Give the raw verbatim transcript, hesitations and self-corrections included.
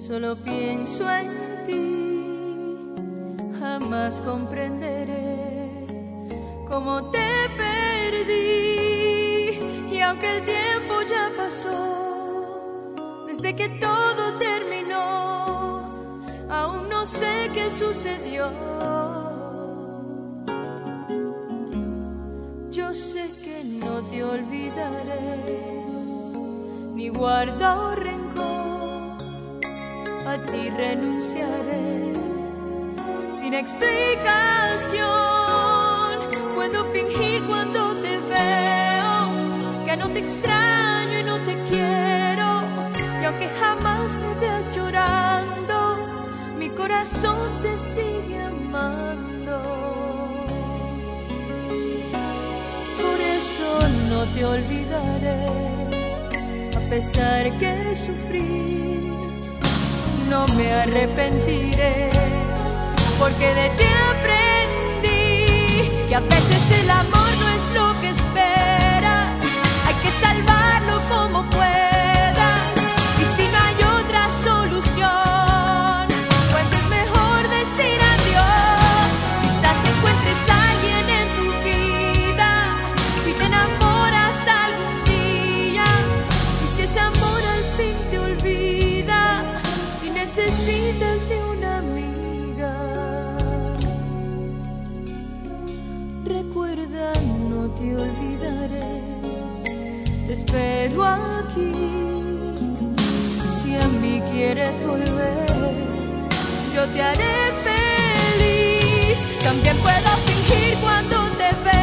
Solo pienso en ti, jamás comprenderé cómo te perdí. Y aunque el tiempo ya pasó, desde que todo terminó, aún no sé qué sucedió. Yo sé que no te olvidaré, ni guardo rencor, a ti renunciaré sin explicación. Puedo fingir cuando te veo que no te extraño y no te quiero, y aunque jamás me veas llorando, mi corazón te sigue amando. Por eso no te olvidaré, a pesar que sufrí, no me arrepentiré, porque de ti aprendí que a veces el amor no es lo que esperas, hay que salvarlo como puedas, y si no hay otra solución, pues es mejor decir adiós. Quizás encuentres a alguien en tu vida y te enamoras algún día, y si ese amor al fin te olvida y necesitas de una amiga, recuerda, no te olvidaré, te espero aquí. Si a mí quieres volver, yo te haré feliz. También puedo fingir cuando te veo